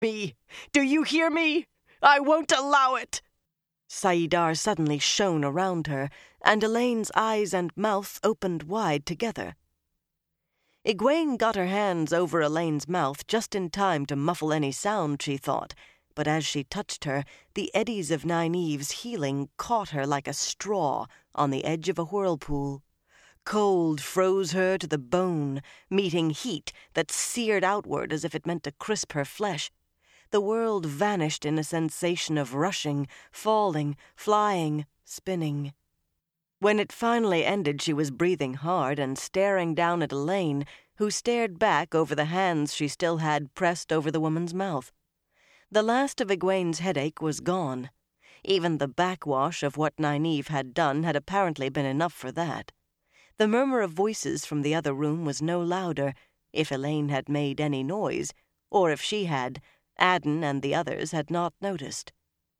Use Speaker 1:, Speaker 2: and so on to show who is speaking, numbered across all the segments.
Speaker 1: Me! Do you hear me? I won't allow it!" Saidar suddenly shone around her, and Elaine's eyes and mouth opened wide together. Egwene got her hands over Elaine's mouth just in time to muffle any sound, she thought, but as she touched her, the eddies of Nynaeve's healing caught her like a straw on the edge of a whirlpool. Cold froze her to the bone, meeting heat that seared outward as if it meant to crisp her flesh. The world vanished in a sensation of rushing, falling, flying, spinning. When it finally ended, she was breathing hard and staring down at Elaine, who stared back over the hands she still had pressed over the woman's mouth. The last of Egwene's headache was gone. Even the backwash of what Nynaeve had done had apparently been enough for that. The murmur of voices from the other room was no louder, if Elaine had made any noise, or if she had, Adden and the others had not noticed.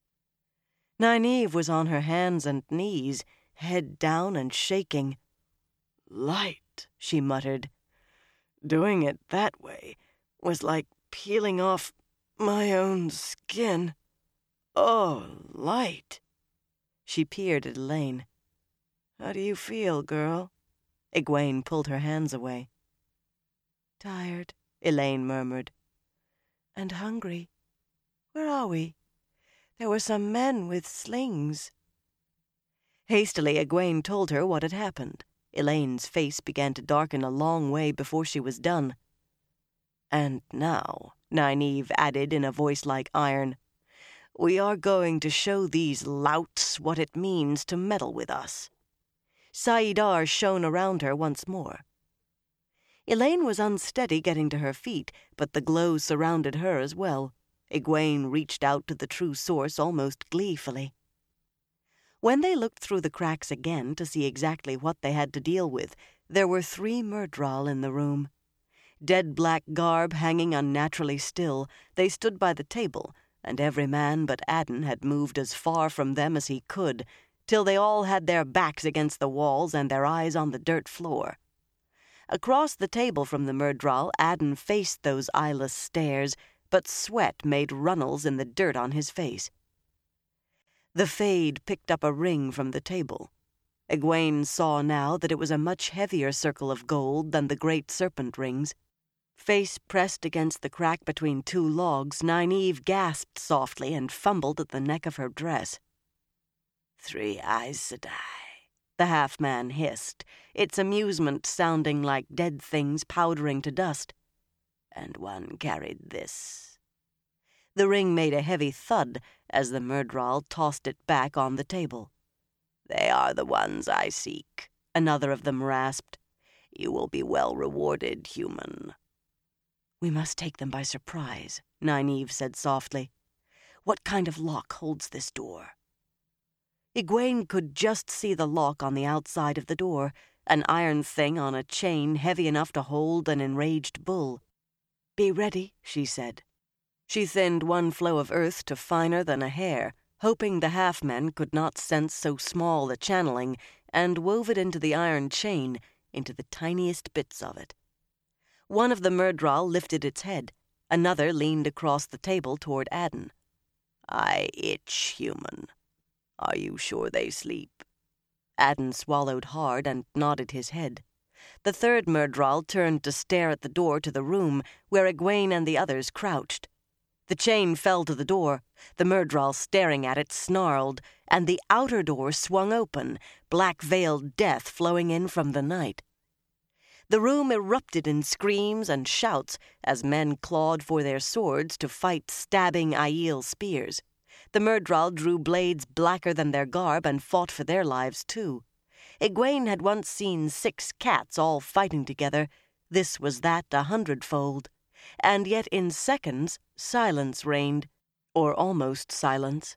Speaker 1: Nynaeve was on her hands and knees, head down and shaking. "Light," she muttered. "Doing it that way was like peeling off my own skin. Oh, light." She peered at Elaine. "How do you feel, girl?" Egwene pulled her hands away. "Tired," Elaine murmured. "And hungry. Where are we? There were some men with slings." Hastily, Egwene told her what had happened. Elaine's face began to darken a long way before she was done. "And now," Nynaeve added in a voice like iron, "we are going to show these louts what it means to meddle with us." Saidar shone around her once more. Elaine was unsteady getting to her feet, but the glow surrounded her as well. Egwene reached out to the true source almost gleefully. When they looked through the cracks again to see exactly what they had to deal with, there were 3 Myrddraal in the room. Dead black garb hanging unnaturally still, they stood by the table, and every man but Adden had moved as far from them as he could, till they all had their backs against the walls and their eyes on the dirt floor. Across the table from the Myrddraal, Adden faced those eyeless stares, but sweat made runnels in the dirt on his face. The Fade picked up a ring from the table. Egwene saw now that it was a much heavier circle of gold than the great serpent rings. Face pressed against the crack between 2 logs, Nynaeve gasped softly and fumbled at the neck of her dress. 3 Aes Sedai, the half-man hissed, its amusement sounding like dead things powdering to dust. And one carried this. The ring made a heavy thud as the Myrddraal tossed it back on the table. "They are the ones I seek," another of them rasped. "You will be well rewarded, human." "We must take them by surprise," Nynaeve said softly. "What kind of lock holds this door?" Egwene could just see the lock on the outside of the door, an iron thing on a chain heavy enough to hold an enraged bull. "Be ready," she said. She thinned one flow of earth to finer than a hair, hoping the half-men could not sense so small a channeling, and wove it into the iron chain, into the tiniest bits of it. One of the Myrddraal lifted its head. Another leaned across the table toward Adden. "I itch, human. Are you sure they sleep?" Adden swallowed hard and nodded his head. The 3rd Myrddraal turned to stare at the door to the room where Egwene and the others crouched. The chain fell to the door. The Myrddraal staring at it snarled, and the outer door swung open, black-veiled death flowing in from the night. The room erupted in screams and shouts as men clawed for their swords to fight stabbing Aiel spears. The Myrddraal drew blades blacker than their garb and fought for their lives too. Egwene had once seen 6 cats all fighting together. This was that 100-fold. And yet in seconds, silence reigned, or almost silence.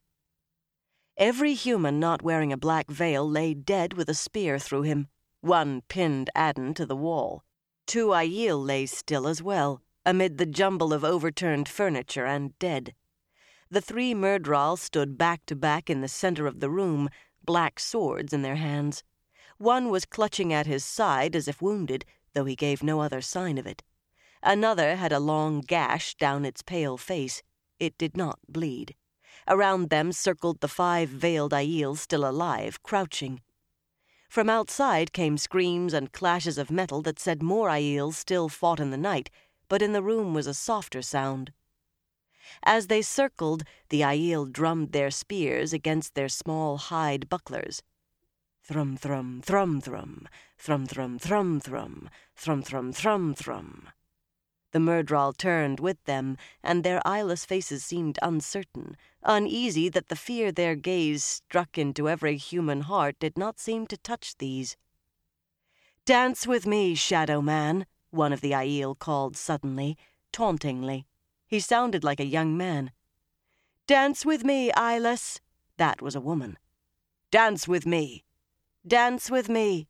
Speaker 1: Every human not wearing a black veil lay dead with a spear through him. One pinned Adden to the wall. 2 Aiel lay still as well, amid the jumble of overturned furniture and dead. The 3 Myrddraal stood back to back in the center of the room, black swords in their hands. One was clutching at his side as if wounded, though he gave no other sign of it. Another had a long gash down its pale face. It did not bleed. Around them circled the 5 veiled Aiel still alive, crouching. From outside came screams and clashes of metal that said more Aiel still fought in the night, but in the room was a softer sound. As they circled, the Aiel drummed their spears against their small hide bucklers. Thrum, thrum, thrum, thrum, thrum, thrum, thrum, thrum, thrum, thrum, thrum, thrum. The Myrddraal turned with them, and their eyeless faces seemed uncertain, uneasy that the fear their gaze struck into every human heart did not seem to touch these. "Dance with me, Shadow Man," one of the Aiel called suddenly, tauntingly. He sounded like a young man. "Dance with me, eyeless." That was a woman. "Dance with me. Dance with me."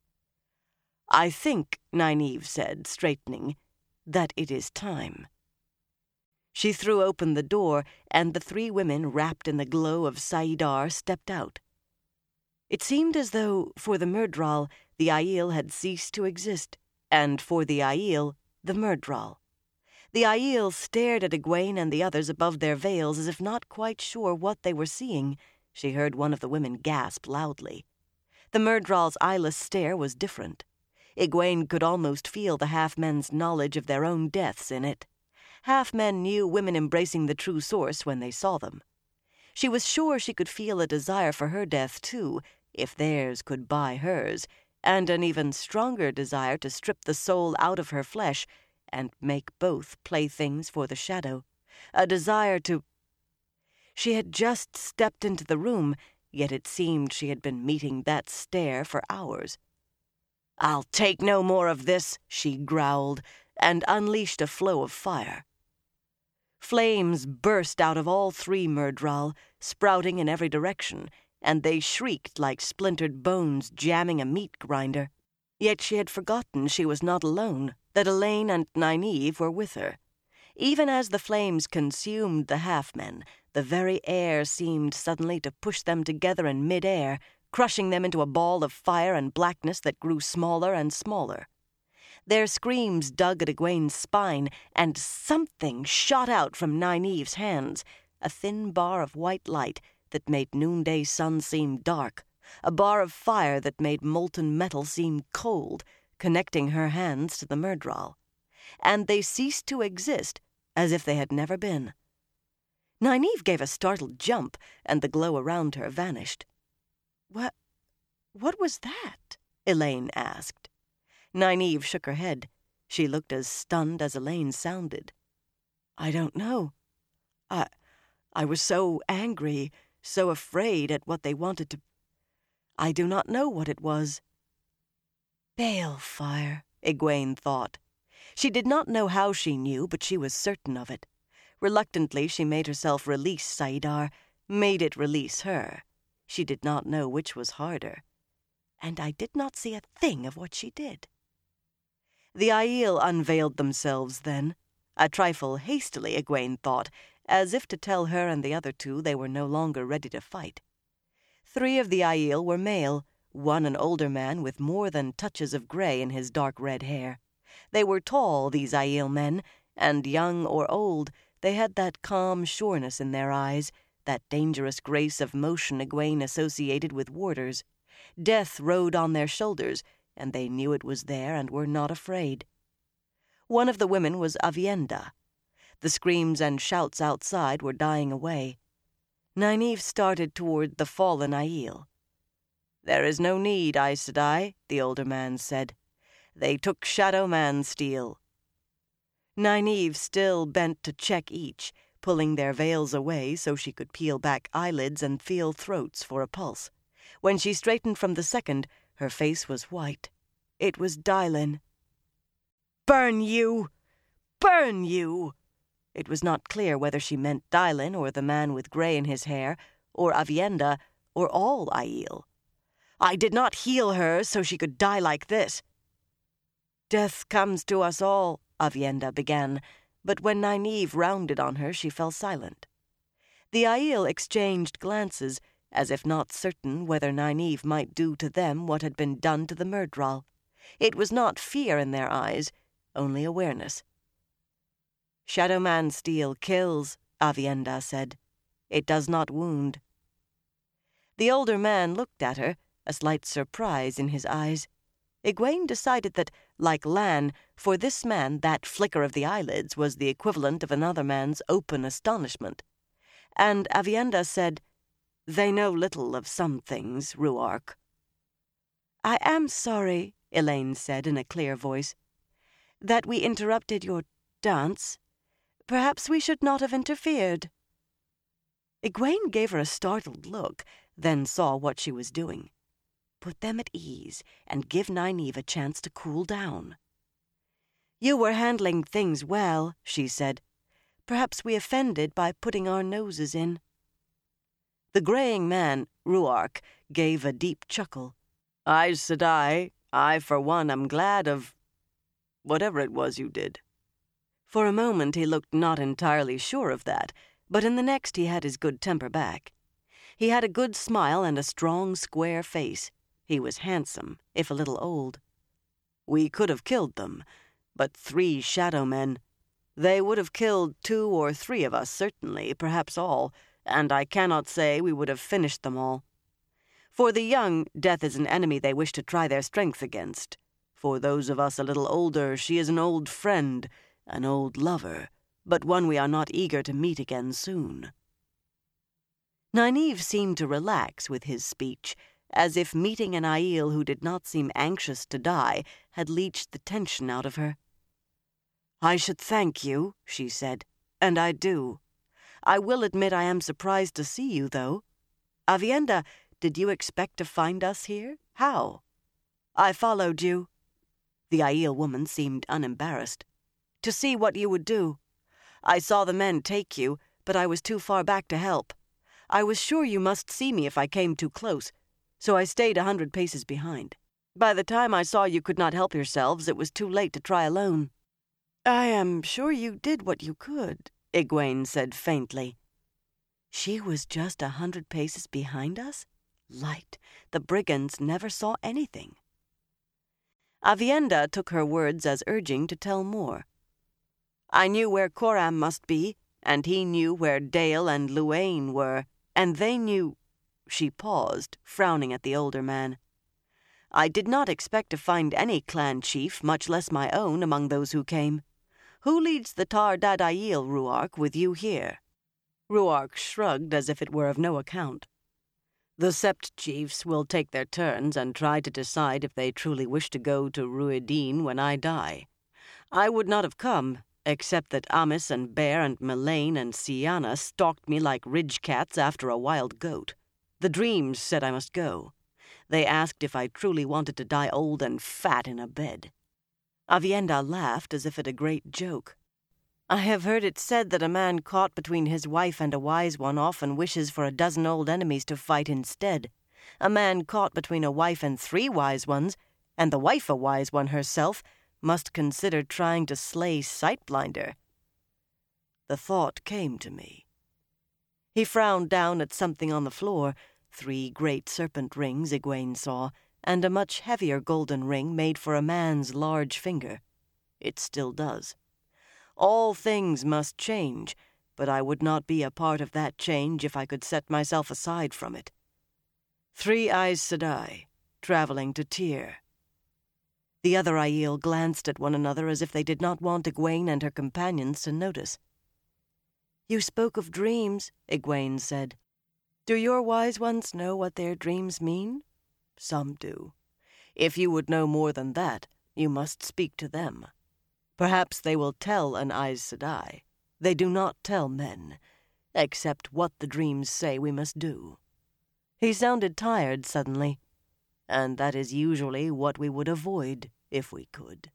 Speaker 1: "I think," Nynaeve said, straightening, "that it is time." She threw open the door, and the 3 women, wrapped in the glow of saidar, stepped out. It seemed as though, for the Myrddraal, the Aiel had ceased to exist, and for the Aiel, the Myrddraal. The Aiel stared at Egwene and the others above their veils as if not quite sure what they were seeing. She heard one of the women gasp loudly. The Myrddraal's eyeless stare was different. Egwene could almost feel the half-men's knowledge of their own deaths in it. Half-men knew women embracing the true source when they saw them. She was sure she could feel a desire for her death, too, if theirs could buy hers, and an even stronger desire to strip the soul out of her flesh and make both playthings for the shadow, a desire to... She had just stepped into the room, yet it seemed she had been meeting that stare for hours. "I'll take no more of this," she growled, and unleashed a flow of fire. Flames burst out of all 3 Myrddraal, sprouting in every direction, and they shrieked like splintered bones jamming a meat grinder. Yet she had forgotten she was not alone, that Elayne and Nynaeve were with her. Even as the flames consumed the half-men, the very air seemed suddenly to push them together in mid-air, crushing them into a ball of fire and blackness that grew smaller and smaller. Their screams dug at Egwene's spine, and something shot out from Nynaeve's hands, a thin bar of white light that made noonday sun seem dark, a bar of fire that made molten metal seem cold, connecting her hands to the Myrddraal. And they ceased to exist as if they had never been. Nynaeve gave a startled jump, and the glow around her vanished. What was that?" Elayne asked. Nynaeve shook her head. She looked as stunned as Elayne sounded. "I don't know. I was so angry, so afraid at what they wanted to... I do not know what it was." "Balefire," Egwene thought. She did not know how she knew, but she was certain of it. Reluctantly, she made herself release saidar, made it release her. She did not know which was harder. And I did not see a thing of what she did. The Aiel unveiled themselves then, a trifle hastily, Egwene thought, as if to tell her and the other 2 they were no longer ready to fight. 3 of the Aiel were male, one an older man with more than touches of gray in his dark red hair. They were tall, these Aiel men, and young or old, they had that calm sureness in their eyes, that dangerous grace of motion Egwene associated with warders. Death rode on their shoulders, and they knew it was there and were not afraid. One of the women was Aviendha. The screams and shouts outside were dying away. Nynaeve started toward the fallen Aiel. "There is no need, Aes Sedai," the older man said. "They took Shadow Man's steel." Nynaeve still bent to check each, pulling their veils away so she could peel back eyelids and feel throats for a pulse. When she straightened from the second, her face was white. It was Dylan. "Burn you! Burn you!" It was not clear whether she meant Dylan or the man with gray in his hair, or Aviendha, or all Aiel. "I did not heal her so she could die like this." "Death comes to us all," Aviendha began, but when Nynaeve rounded on her, she fell silent. The Aiel exchanged glances, as if not certain whether Nynaeve might do to them what had been done to the Myrddraal. It was not fear in their eyes, only awareness. "Shadow Man's steel kills," Aviendha said. "It does not wound." The older man looked at her, a slight surprise in his eyes. Egwene decided that, like Lan, for this man that flicker of the eyelids was the equivalent of another man's open astonishment. And Aviendha said, "They know little of some things, Rhuarc." "I am sorry," Elayne said in a clear voice, "that we interrupted your dance. Perhaps we should not have interfered." Egwene gave her a startled look, then saw what she was doing. Put them at ease and give Nynaeve a chance to cool down. "You were handling things well," she said. "Perhaps we offended by putting our noses in." The graying man, Rhuarc, gave a deep chuckle. "Aes Sedai, I for one am glad of whatever it was you did." For a moment he looked not entirely sure of that, but in the next he had his good temper back. He had a good smile and a strong, square face. He was handsome, if a little old. "We could have killed them, but 3 shadow men. They would have killed 2 or 3 of us, certainly, perhaps all, and I cannot say we would have finished them all. For the young, death is an enemy they wish to try their strength against. For those of us a little older, she is an old friend, an old lover, but one we are not eager to meet again soon." Nynaeve seemed to relax with his speech, as if meeting an Aiel who did not seem anxious to die had leached the tension out of her. "I should thank you," she said, "and I do. I will admit I am surprised to see you, though. Aviendha, did you expect to find us here? How?" "I followed you." The Aiel woman seemed unembarrassed. "To see what you would do. I saw the men take you, but I was too far back to help. I was sure you must see me if I came too close, so I stayed 100 paces behind. By the time I saw you could not help yourselves, it was too late to try alone." "I am sure you did what you could," Egwene said faintly. She was just 100 paces behind us? Light. The brigands never saw anything. Aviendha took her words as urging to tell more. "I knew where Coram must be, and he knew where Dale and Luain were, and they knew—" She paused, frowning at the older man. "I did not expect to find any clan chief, much less my own, among those who came. Who leads the Tar Dad Aiel, Rhuarc, with you here?" Rhuarc shrugged as if it were of no account. "The Sept chiefs will take their turns and try to decide if they truly wish to go to Rhuidean when I die. I would not have come, except that Amis and Bear and Melaine and Sienna stalked me like ridge cats after a wild goat. The dreams said I must go. They asked if I truly wanted to die old and fat in a bed." Aviendha laughed as if at a great joke. "I have heard it said that a man caught between his wife and a wise one often wishes for a dozen old enemies to fight instead. A man caught between a wife and 3 wise ones, and the wife a wise one herself, must consider trying to slay Sightblinder." The thought came to me. He frowned down at something on the floor, 3 great serpent rings Egwene saw, and a much heavier golden ring made for a man's large finger. It still does. All things must change, but I would not be a part of that change if I could set myself aside from it. 3 Aes Sedai, traveling to Tyr. The other Aiel glanced at one another as if they did not want Egwene and her companions to notice. "You spoke of dreams," Egwene said. "Do your wise ones know what their dreams mean?" "Some do. If you would know more than that, you must speak to them. Perhaps they will tell an Aes Sedai. They do not tell men, except what the dreams say we must do." He sounded tired suddenly, and that is usually what we would avoid if we could.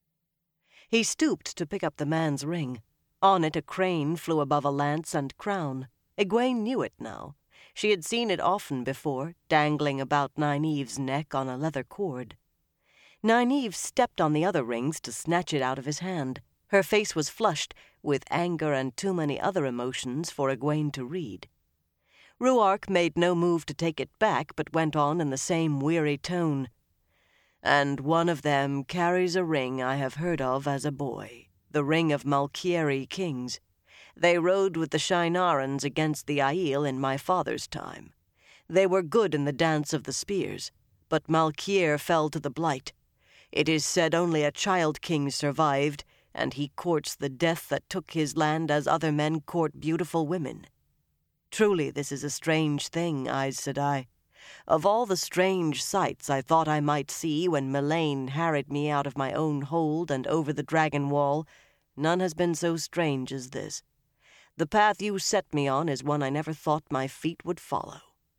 Speaker 1: He stooped to pick up the man's ring. On it a crane flew above a lance and crown. Egwene knew it now. She had seen it often before, dangling about Nynaeve's neck on a leather cord. Nynaeve stepped on the other rings to snatch it out of his hand. Her face was flushed, with anger and too many other emotions for Egwene to read. Rhuarc made no move to take it back, but went on in the same weary tone. "And one of them carries a ring I have heard of as a boy, the ring of Malkieri kings. They rode with the Shienarans against the Aiel in my father's time. They were good in the dance of the spears, but Malkier fell to the blight. It is said only a child king survived, and he courts the death that took his land as other men court beautiful women. Truly this is a strange thing, Aes Sedai. Of all the strange sights I thought I might see when Melaine harried me out of my own hold and over the dragon wall, none has been so strange as this. The path you set me on is one I never thought my feet would follow."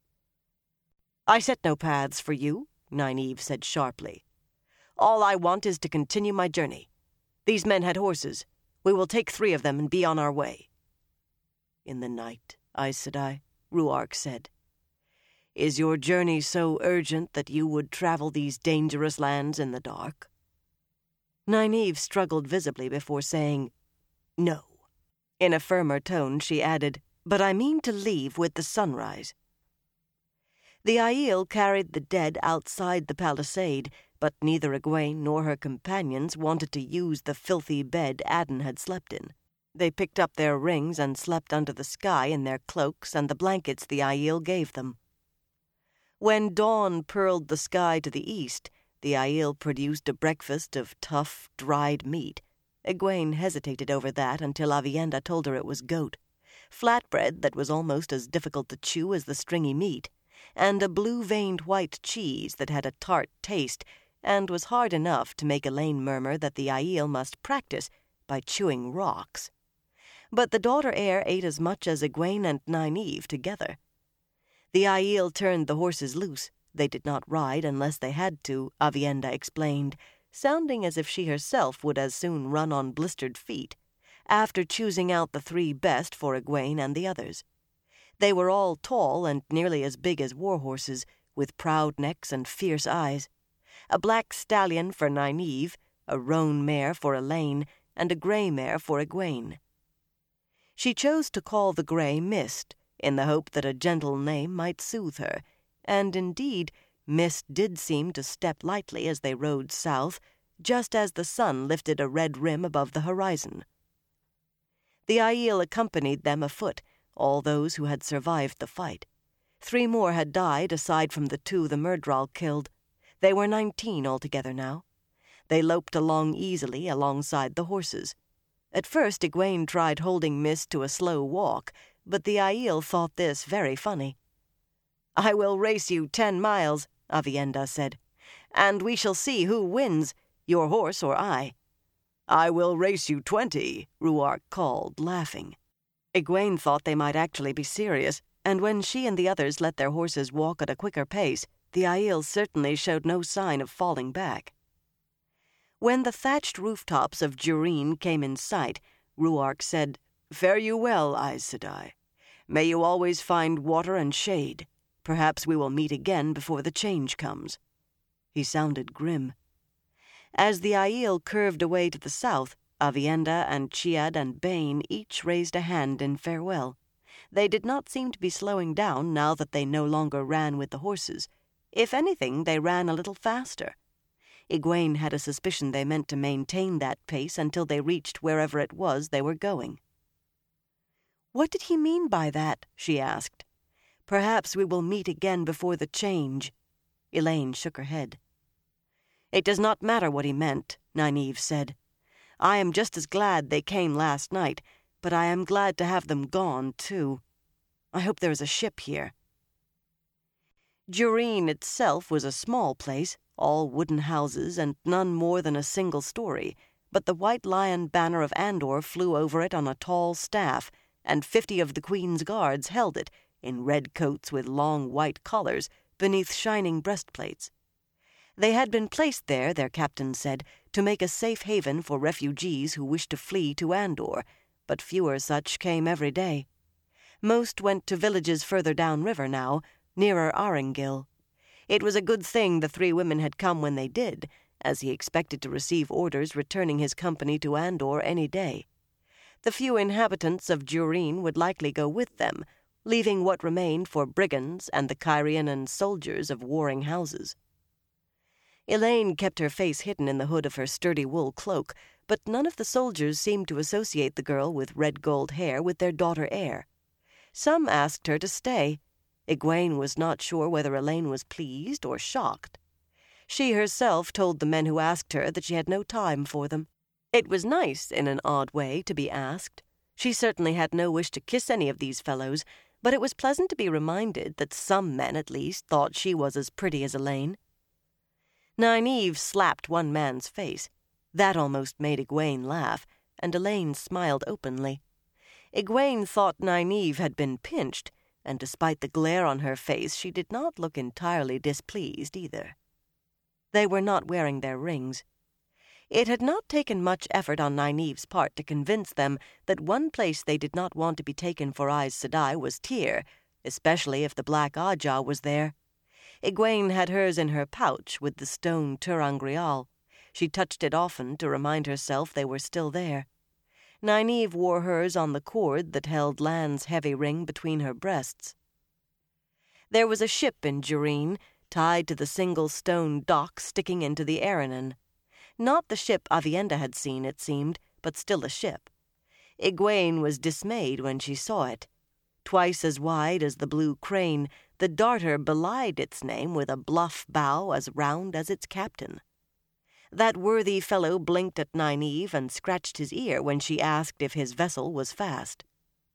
Speaker 1: "I set no paths for you," Nynaeve said sharply. "All I want is to continue my journey. These men had horses. We will take 3 of them and be on our way." "In the night, Aes Sedai," Ruark said. "Is your journey so urgent that you would travel these dangerous lands in the dark?" Nynaeve struggled visibly before saying, "No." In a firmer tone she added, "But I mean to leave with the sunrise." The Aiel carried the dead outside the palisade, but neither Egwene nor her companions wanted to use the filthy bed Adan had slept in. They picked up their rings and slept under the sky in their cloaks and the blankets the Aiel gave them. When dawn pearled the sky to the east, the Aiel produced a breakfast of tough, dried meat. Egwene hesitated over that until Aviendha told her it was goat, flatbread that was almost as difficult to chew as the stringy meat, and a blue-veined white cheese that had a tart taste and was hard enough to make Elaine murmur that the Aiel must practice by chewing rocks. But the daughter heir ate as much as Egwene and Nynaeve together. The Aiel turned the horses loose. They did not ride unless they had to, Aviendha explained, sounding as if she herself would as soon run on blistered feet, after choosing out the 3 best for Egwene and the others. They were all tall and nearly as big as war horses, with proud necks and fierce eyes. A black stallion for Nynaeve, a roan mare for Elaine, and a grey mare for Egwene. She chose to call the grey Mist, in the hope that a gentle name might soothe her, and indeed Mist did seem to step lightly as they rode south, just as the sun lifted a red rim above the horizon. The Aiel accompanied them afoot, all those who had survived the fight. 3 more had died aside from the 2 the Myrddraal killed. They were 19 altogether now. They loped along easily alongside the horses. At first Egwene tried holding Mist to a slow walk, but the Aiel thought this very funny. "I will race you 10 miles, Aviendha said, "and we shall see who wins, your horse or I." "I will race you 20, Ruark called, laughing. Egwene thought they might actually be serious, and when she and the others let their horses walk at a quicker pace, the Aiel certainly showed no sign of falling back. When the thatched rooftops of Durene came in sight, Ruark said, "Fare you well, Aes Sedai. May you always find water and shade. Perhaps we will meet again before the change comes." He sounded grim. As the Aiel curved away to the south, Aviendha and Chiad and Bane each raised a hand in farewell. They did not seem to be slowing down now that they no longer ran with the horses. If anything, they ran a little faster. Egwene had a suspicion they meant to maintain that pace until they reached wherever it was they were going. "What did he mean by that?" she asked. "Perhaps we will meet again before the change." Elaine shook her head. "It does not matter what he meant," Nynaeve said. "I am just as glad they came last night, but I am glad to have them gone, too. I hope there is a ship here." Durene itself was a small place, all wooden houses and none more than a single story, but the White Lion banner of Andor flew over it on a tall staff, and 50 of the Queen's guards held it, in red coats with long white collars, beneath shining breastplates. They had been placed there, their captain said, to make a safe haven for refugees who wished to flee to Andor, but fewer such came every day. Most went to villages further downriver now, nearer Aringil. It was a good thing the 3 women had come when they did, as he expected to receive orders returning his company to Andor any day. The few inhabitants of Durene would likely go with them, leaving what remained for brigands and the Cairhien and soldiers of warring houses. Elaine kept her face hidden in the hood of her sturdy wool cloak, but none of the soldiers seemed to associate the girl with red-gold hair with their daughter heir. Some asked her to stay. Egwene was not sure whether Elaine was pleased or shocked. She herself told the men who asked her that she had no time for them. It was nice, in an odd way, to be asked. She certainly had no wish to kiss any of these fellows, but it was pleasant to be reminded that some men, at least, thought she was as pretty as Elaine. Nynaeve slapped one man's face. That almost made Egwene laugh, and Elaine smiled openly. Egwene thought Nynaeve had been pinched, and despite the glare on her face, she did not look entirely displeased either. They were not wearing their rings. It had not taken much effort on Nynaeve's part to convince them that one place they did not want to be taken for Aes Sedai was Tyr, especially if the Black Ajah was there. Egwene had hers in her pouch with the stone ter'angreal. She touched it often to remind herself they were still there. Nynaeve wore hers on the cord that held Lan's heavy ring between her breasts. There was a ship in Jureen, tied to the single stone dock sticking into the Aranon. Not the ship Aviendha had seen, it seemed, but still a ship. Egwene was dismayed when she saw it. Twice as wide as the Blue Crane, the darter belied its name with a bluff bow as round as its captain. That worthy fellow blinked at Nynaeve and scratched his ear when she asked if his vessel was fast.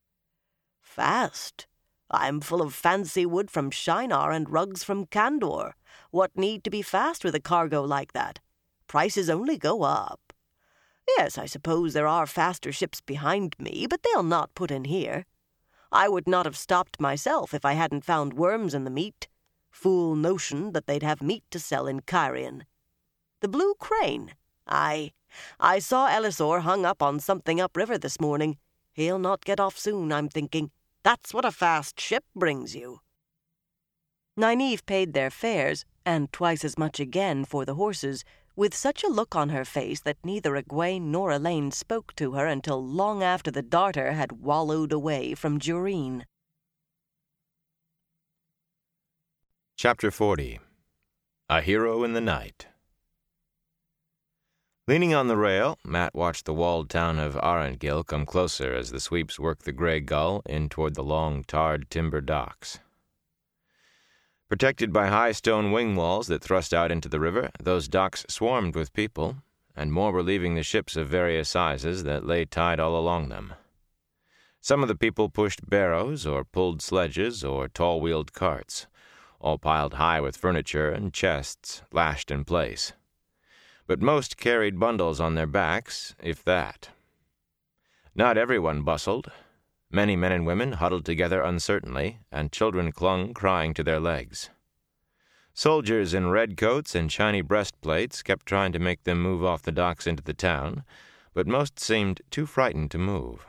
Speaker 1: "Fast? I'm full of fancy wood from Shinar and rugs from Kandor. What need to be fast with a cargo like that? Prices only go up. Yes, I suppose there are faster ships behind me, but they'll not put in here. I would not have stopped myself if I hadn't found worms in the meat. Fool notion that they'd have meat to sell in Cairhien. The Blue Crane? Aye, I saw Elisor hung up on something upriver this morning. He'll not get off soon, I'm thinking. That's what a fast ship brings you." Nynaeve paid their fares, and twice as much again for the horses, with such a look on her face that neither Egwene nor Elaine spoke to her until long after the darter had wallowed away from Jureen.
Speaker 2: Chapter 40. A Hero in the Night. Leaning on the rail, Mat watched the walled town of Arendgil come closer as the sweeps worked the Grey Gull in toward the long, tarred timber docks. Protected by high stone wing walls that thrust out into the river, those docks swarmed with people, and more were leaving the ships of various sizes that lay tied all along them. Some of the people pushed barrows or pulled sledges or tall-wheeled carts, all piled high with furniture and chests lashed in place. But most carried bundles on their backs, if that. Not everyone bustled. Many men and women huddled together uncertainly, and children clung crying to their legs. Soldiers in red coats and shiny breastplates kept trying to make them move off the docks into the town, but most seemed too frightened to move.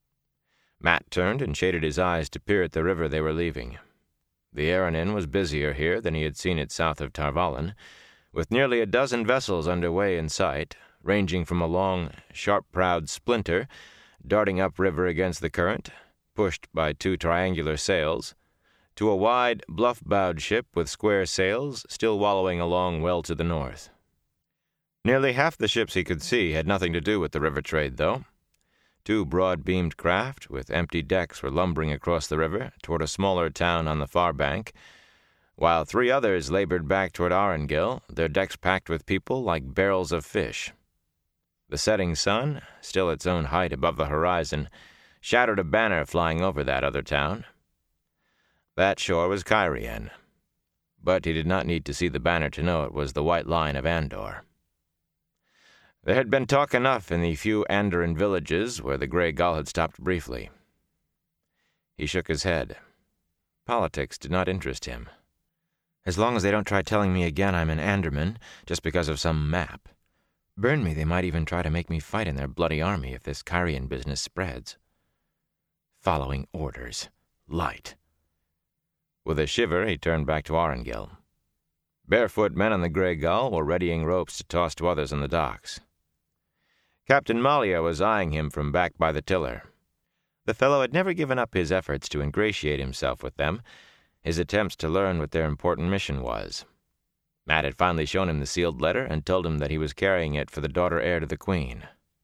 Speaker 2: Mat turned and shaded his eyes to peer at the river they were leaving. The Aranon was busier here than he had seen it south of Tar Valon, with nearly a dozen vessels under way in sight, ranging from a long, sharp-prowed splinter darting upriver against the current, pushed by two triangular sails, to a wide, bluff-bowed ship with square sails still wallowing along well to the north. Nearly half the ships he could see had nothing to do with the river trade, though. Two broad-beamed craft with empty decks were lumbering across the river toward a smaller town on the far bank, while three others labored back toward Arendgil, their decks packed with people like barrels of fish. The setting sun, still its own height above the horizon, shadowed a banner flying over that other town. That shore was Cairhien, but he did not need to see the banner to know it was the White Line of Andor. There had been talk enough in the few Andoran villages where the Grey Gull had stopped briefly. He shook his head. Politics did not interest him. As long as they don't try telling me again I'm an Anderman just because of some map. Burn me, they might even try to make me fight in their bloody army if this Cairhien business spreads. Following orders. Light. With a shiver, he turned back to Arendgil. Barefoot men on the Grey Gull were readying ropes to toss to others on the docks. Captain Malia was eyeing him from back by the tiller. The fellow had never given up his efforts to ingratiate himself with them, his attempts to learn what their important mission was. Mat had finally shown him the sealed letter and told him that he was carrying it for the daughter heir to the Queen.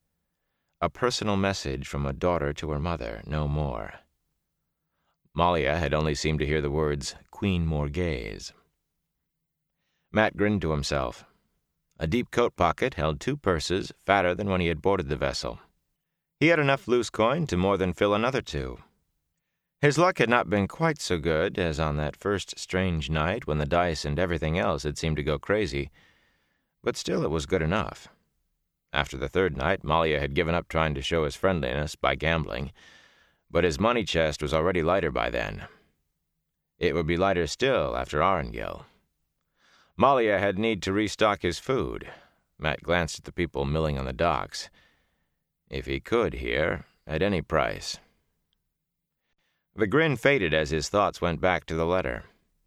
Speaker 2: A personal message from a daughter to her mother, no more. Malia had only seemed to hear the words Queen Morghese. Matt grinned to himself. A deep coat pocket held 2 purses, fatter than when he had boarded the vessel. He had enough loose coin to more than fill another 2. His luck had not been quite so good as on that first strange night when the dice and everything else had seemed to go crazy, but still it was good enough. After the 3rd night, Malia had given up trying to show his friendliness by gambling, but his money chest was already lighter by then. It would be lighter still after Arengil. Malia had need to restock his food. Matt glanced at the people milling on the docks. If he could here, at any price. The grin faded as his thoughts went back to the letter.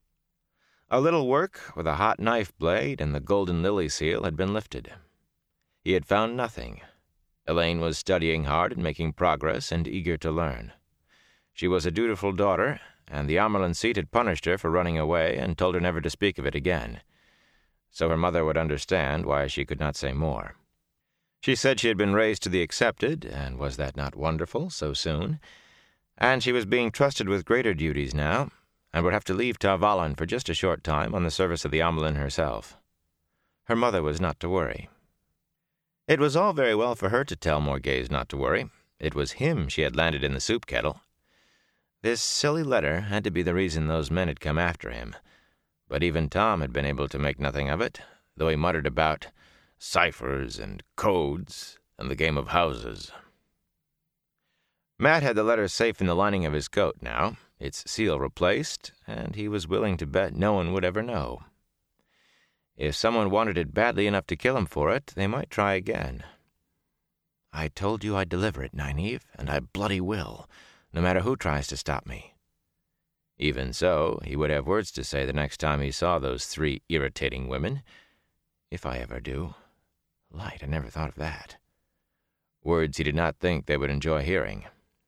Speaker 2: A little work with a hot knife blade and the golden lily seal had been lifted. He had found nothing. Elaine was studying hard and making progress and eager to learn. She was a dutiful daughter, and the Amerlin seat had punished her for running away and told her never to speak of it again. So her mother would understand why she could not say more. She said she had been raised to the accepted, and was that not wonderful so soon? And she was being trusted with greater duties now, and would have to leave Tar Valon for just a short time on the service of the Amelin herself. Her mother was not to worry. It was all very well for her to tell Morghese not to worry. It was him she had landed in the soup kettle. This silly letter had to be the reason those men had come after him, but even Tom had been able to make nothing of it, though he muttered about ciphers and codes and the game of houses. Matt had the letter safe in the lining of his coat now, its seal replaced, and he was willing to bet no one would ever know. If someone wanted it badly enough to kill him for it, they might try again. I told you I'd deliver it, Nynaeve, and I bloody will, no matter who tries to stop me. Even so, he would have words to say the next time he saw those 3 irritating women. If I ever do. Light, I never thought of that. Words he did not think they would enjoy hearing.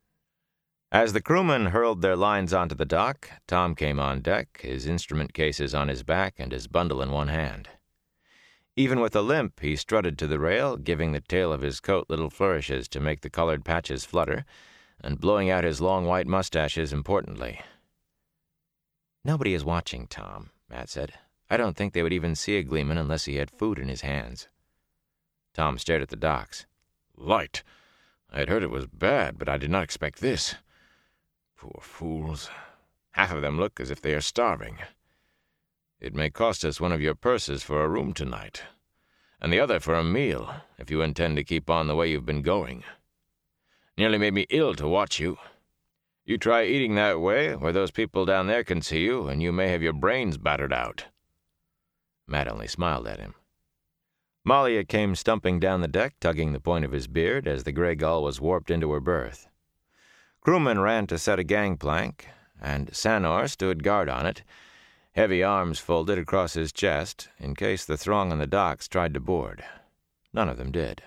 Speaker 2: As the crewmen hurled their lines onto the dock, Tom came on deck, his instrument cases on his back and his bundle in one hand. Even with a limp, he strutted to the rail, giving the tail of his coat little flourishes to make the colored patches flutter, and blowing out his long white mustaches importantly. Nobody is watching, Tom, Matt said. I don't think they would even see a Gleeman unless he had food in his hands. Tom stared at the docks. Light. I had heard it was bad, but I did not expect this. Poor fools. Half of them look as if they are starving. It may cost us one of your purses for a room tonight, and the other for a meal, if you intend to keep on the way you've been going. Nearly made me ill to watch you. You try eating that way, where those people down there can see you, and you may have your brains battered out. Matt only smiled at him. Malia came stumping down the deck, tugging the point of his beard as the Grey Gull was warped into her berth. Crewmen ran to set a gangplank, and Sanor stood guard on it, heavy arms folded across his chest, in case the throng on the docks tried to board. None of them did.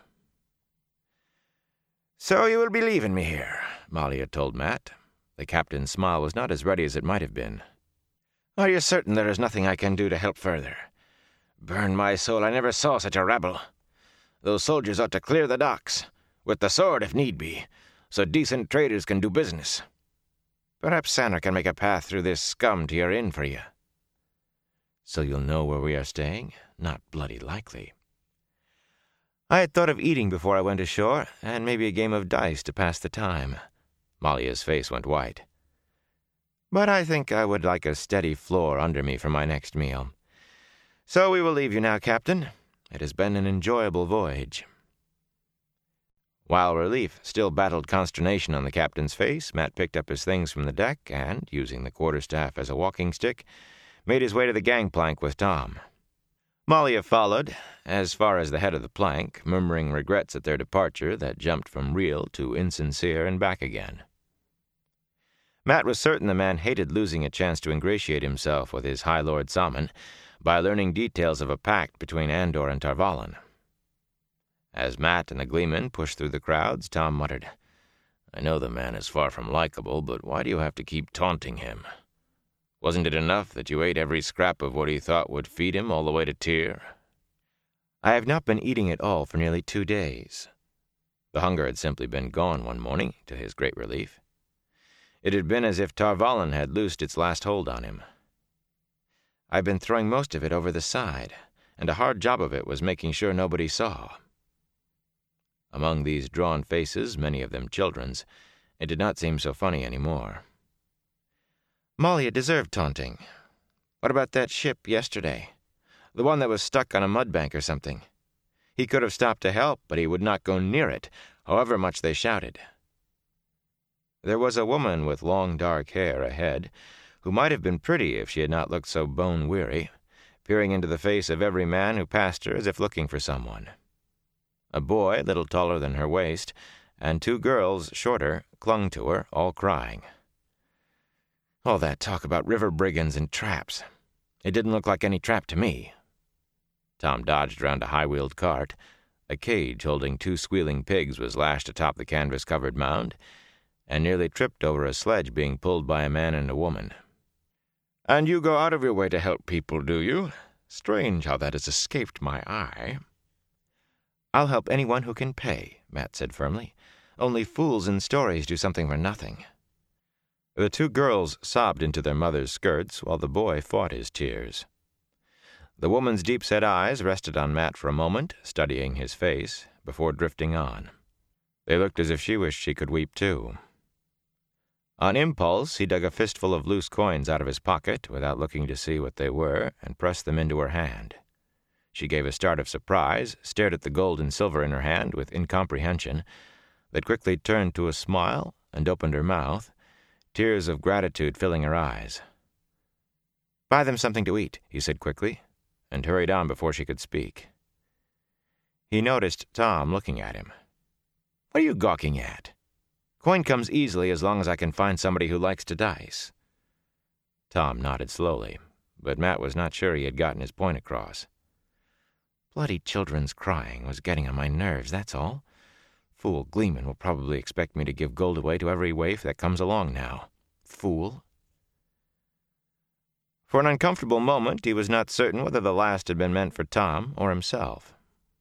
Speaker 2: So you will be leaving me here, Malia told Matt. The captain's smile was not as ready as it might have been. Are you certain there is nothing I can do to help further? Burn my soul, I never saw such a rabble. Those soldiers ought to clear the docks, with the sword if need be, so decent traders can do business. Perhaps Sanor can make a path through this scum to your inn for you. So you'll know where we are staying? Not bloody likely. I had thought of eating before I went ashore, and maybe a game of dice to pass the time. Malia's face went white. But I think I would like a steady floor under me for my next meal. So we will leave you now, Captain. It has been an enjoyable voyage. While relief still battled consternation on the captain's face, Matt picked up his things from the deck and, using the quarterstaff as a walking stick, made his way to the gangplank with Tom. Malia followed, as far as the head of the plank, murmuring regrets at their departure that jumped from real to insincere and back again. Matt was certain the man hated losing a chance to ingratiate himself with his High Lord Saman by learning details of a pact between Andor and Tar Valon. As Matt and the Gleeman pushed through the crowds, Tom muttered, I know the man is far from likable, but why do you have to keep taunting him? Wasn't it enough that you ate every scrap of what he thought would feed him all the way to Tyr? I have not been eating at all for nearly 2 days. The hunger had simply been gone one morning, to his great relief. It had been as if Tarvalin had loosed its last hold on him. "I've been throwing most of it over the side, and a hard job of it was making sure nobody saw." Among these drawn faces, many of them children's, it did not seem so funny any more. "Molly had deserved taunting. What about that ship yesterday? The one that was stuck on a mud bank or something. He could have stopped to help, but he would not go near it, however much they shouted." There was a woman with long dark hair ahead, who might have been pretty if she had not looked so bone-weary, peering into the face of every man who passed her as if looking for someone. A boy, little taller than her waist, and 2 girls, shorter, clung to her, all crying. All that talk about river brigands and traps. It didn't look like any trap to me. Tom dodged round a high-wheeled cart. A cage holding 2 squealing pigs was lashed atop the canvas-covered mound, and nearly tripped over a sledge being pulled by a man and a woman. "And you go out of your way to help people, do you? Strange how that has escaped my eye." "I'll help anyone who can pay," Matt said firmly. "Only fools in stories do something for nothing." The 2 girls sobbed into their mother's skirts while the boy fought his tears. The woman's deep-set eyes rested on Matt for a moment, studying his face, before drifting on. They looked as if she wished she could weep too. On impulse, he dug a fistful of loose coins out of his pocket without looking to see what they were, and pressed them into her hand. She gave a start of surprise, stared at the gold and silver in her hand with incomprehension, that quickly turned to a smile and opened her mouth, tears of gratitude filling her eyes. "Buy them something to eat," he said quickly, and hurried on before she could speak. He noticed Tom looking at him. "What are you gawking at? Coin comes easily as long as I can find somebody who likes to dice." Tom nodded slowly, but Matt was not sure he had gotten his point across. "Bloody children's crying was getting on my nerves, that's all. Fool Gleeman will probably expect me to give gold away to every waif that comes along now. Fool." For an uncomfortable moment, he was not certain whether the last had been meant for Tom or himself.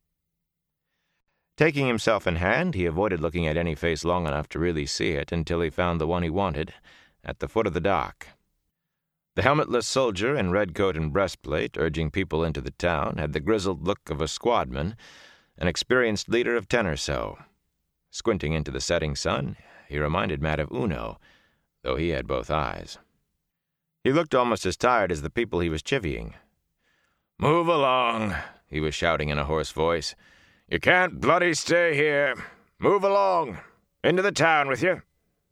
Speaker 2: Taking himself in hand, he avoided looking at any face long enough to really see it until he found the one he wanted, at the foot of the dock. The helmetless soldier in red coat and breastplate, urging people into the town, had the grizzled look of a squadman, an experienced leader of 10 or so. Squinting into the setting sun, he reminded Matt of Uno, though he had both eyes. He looked almost as tired as the people he was chivying. "Move along," he was shouting in a hoarse voice. "You can't bloody stay here. Move along. Into the town with you."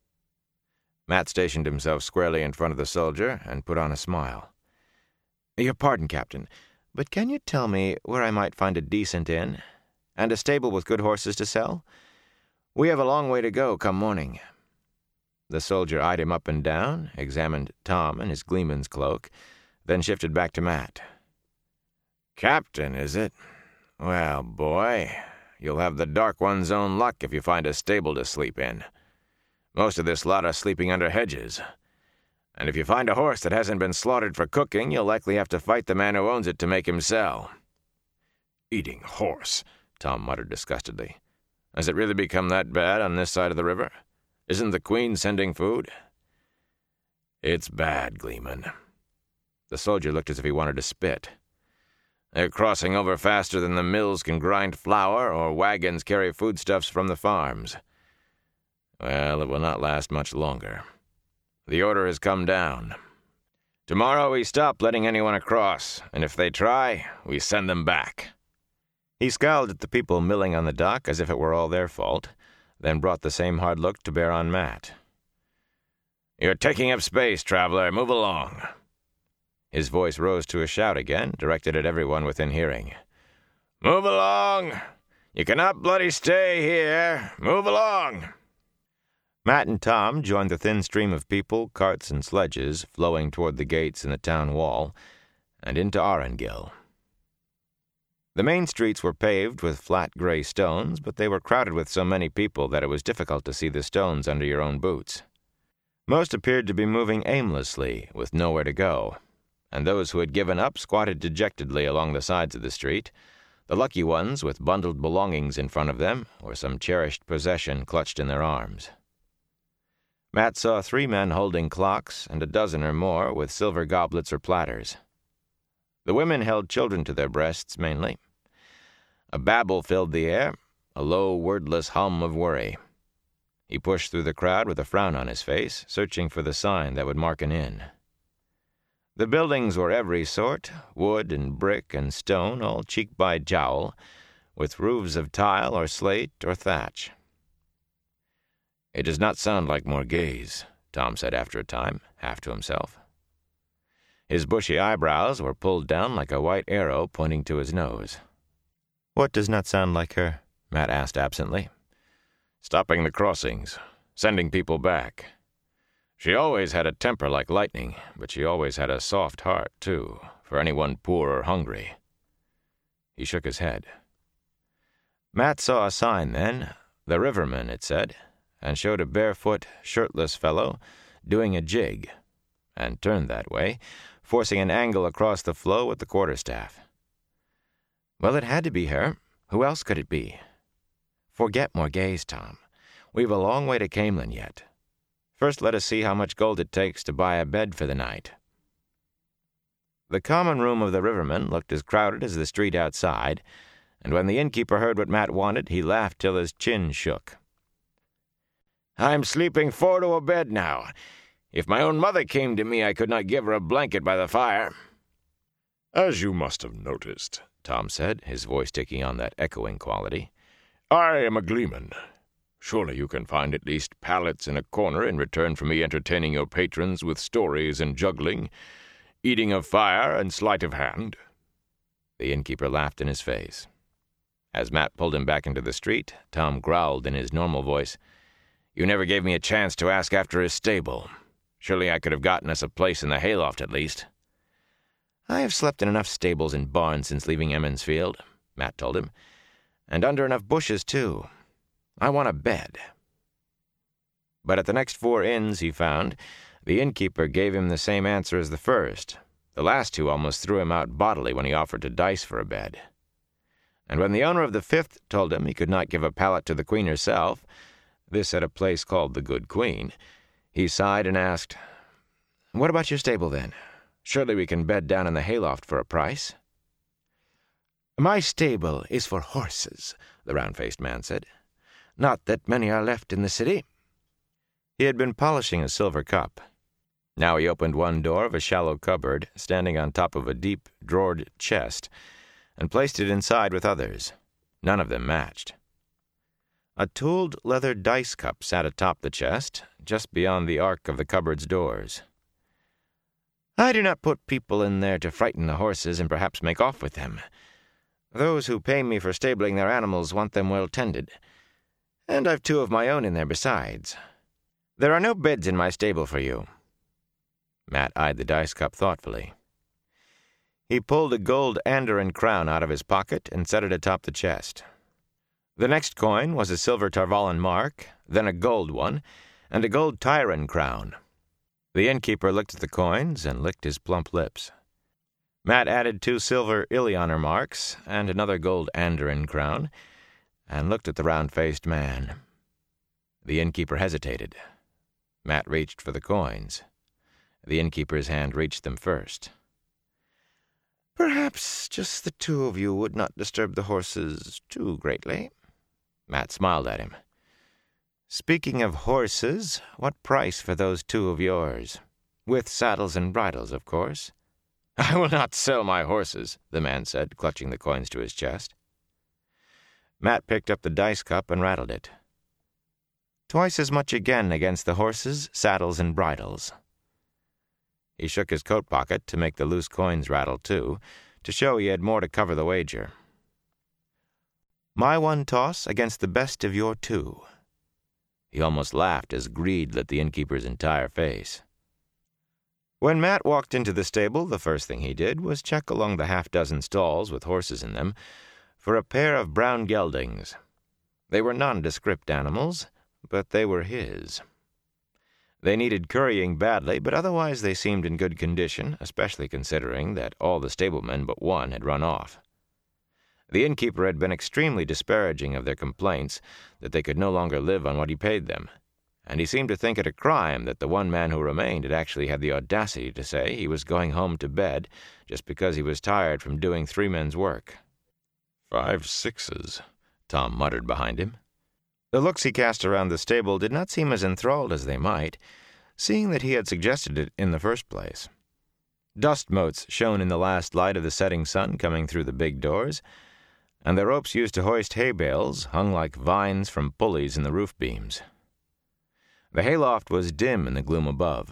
Speaker 2: Matt stationed himself squarely in front of the soldier and put on a smile. "Your pardon, Captain, but can you tell me where I might find a decent inn? And a stable with good horses to sell? We have a long way to go come morning." The soldier eyed him up and down, examined Tom and his gleeman's cloak, then shifted back to Matt. "Captain, is it? Well, boy, you'll have the Dark One's own luck if you find a stable to sleep in. Most of this lot are sleeping under hedges. And if you find a horse that hasn't been slaughtered for cooking, you'll likely have to fight the man who owns it to make him sell." "Eating horse," Tom muttered disgustedly. "Has it really become that bad on this side of the river? Isn't the Queen sending food?" "It's bad, Gleeman." The soldier looked as if he wanted to spit. "They're crossing over faster than the mills can grind flour or wagons carry foodstuffs from the farms. Well, it will not last much longer. The order has come down. Tomorrow we stop letting anyone across, and if they try, we send them back." He scowled at the people milling on the dock as if it were all their fault, then brought the same hard look to bear on Matt. "You're taking up space, traveler. Move along." His voice rose to a shout again, directed at everyone within hearing. "Move along! You cannot bloody stay here! Move along!" Matt and Tom joined the thin stream of people, carts, and sledges flowing toward the gates in the town wall, and into Arundel. The main streets were paved with flat gray stones, but they were crowded with so many people that it was difficult to see the stones under your own boots. Most appeared to be moving aimlessly, with nowhere to go, and those who had given up squatted dejectedly along the sides of the street, the lucky ones with bundled belongings in front of them or some cherished possession clutched in their arms. Matt saw 3 men holding clocks and a dozen or more with silver goblets or platters. The women held children to their breasts mainly. A babble filled the air, a low, wordless hum of worry. He pushed through the crowd with a frown on his face, searching for the sign that would mark an inn. The buildings were every sort, wood and brick and stone, all cheek by jowl, with roofs of tile or slate or thatch. "It does not sound like Morghese," Tom said after a time, half to himself. His bushy eyebrows were pulled down like a white arrow pointing to his nose. "What does not sound like her?" Matt asked absently. "Stopping the crossings, sending people back. She always had a temper like lightning, but she always had a soft heart, too, for anyone poor or hungry." He shook his head. Matt saw a sign then, "The Riverman," it said, and showed a barefoot, shirtless fellow doing a jig, and turned that way, forcing an angle across the flow with the quarterstaff. Well, it had to be her. Who else could it be? Forget Morghese, Tom. We've a long way to Camelin yet. First, let us see how much gold it takes to buy a bed for the night." The common room of the Riverman looked as crowded as the street outside, and when the innkeeper heard what Matt wanted, he laughed till his chin shook. "I'm sleeping 4 to a bed now. If my own mother came to me, I could not give her a blanket by the fire." "As you must have noticed," Tom said, his voice taking on that echoing quality, "I am a gleeman. Surely you can find at least pallets in a corner in return for me entertaining your patrons with stories and juggling, eating of fire and sleight of hand." The innkeeper laughed in his face. As Matt pulled him back into the street, Tom growled in his normal voice, "You never gave me a chance to ask after his stable. Surely I could have gotten us a place in the hayloft at least." "I have slept in enough stables and barns since leaving Emmonsfield," Matt told him, "and under enough bushes, too. I want a bed." But at the next 4 inns he found, the innkeeper gave him the same answer as the first. The last 2 almost threw him out bodily when he offered to dice for a bed. And when the owner of the 5th told him he could not give a pallet to the Queen herself, this at a place called the Good Queen, he sighed and asked, "What about your stable, then? Surely we can bed down in the hayloft for a price." "My stable is for horses," the round-faced man said. "Not that many are left in the city." He had been polishing a silver cup. Now he opened one door of a shallow cupboard standing on top of a deep, drawered chest, and placed it inside with others. None of them matched. A tooled leather dice cup sat atop the chest, just beyond the arc of the cupboard's doors. "I do not put people in there to frighten the horses and perhaps make off with them. Those who pay me for stabling their animals want them well tended. And I've 2 of my own in there besides. There are no beds in my stable for you." Matt eyed the dice cup thoughtfully. He pulled a gold Anderin crown out of his pocket and set it atop the chest. The next coin was a silver Tarvalin mark, then a gold one, and a gold Tyran crown. The innkeeper looked at the coins and licked his plump lips. Matt added 2 silver Illianer marks and another gold Anderin crown, and looked at the round-faced man. The innkeeper hesitated. Matt reached for the coins. The innkeeper's hand reached them first. "Perhaps just the 2 of you would not disturb the horses too greatly." Matt smiled at him. "Speaking of horses, what price for those 2 of yours? With saddles and bridles, of course." "I will not sell my horses," the man said, clutching the coins to his chest. Matt picked up the dice cup and rattled it. "Twice as much again against the horses, saddles, and bridles." He shook his coat pocket to make the loose coins rattle, too, to show he had more to cover the wager. "My 1 toss against the best of your 2. He almost laughed as greed lit the innkeeper's entire face. When Matt walked into the stable, the first thing he did was check along the 6 stalls with horses in them for a pair of brown geldings. They were nondescript animals, but they were his. They needed currying badly, but otherwise they seemed in good condition, especially considering that all the stablemen but 1 had run off. The innkeeper had been extremely disparaging of their complaints that they could no longer live on what he paid them, and he seemed to think it a crime that the one man who remained had actually had the audacity to say he was going home to bed just because he was tired from doing 3 men's work. 5 6s, Tom muttered behind him. The looks he cast around the stable did not seem as enthralled as they might, seeing that he had suggested it in the first place. Dust motes shone in the last light of the setting sun coming through the big doors, and the ropes used to hoist hay bales hung like vines from pulleys in the roof beams. The hayloft was dim in the gloom above.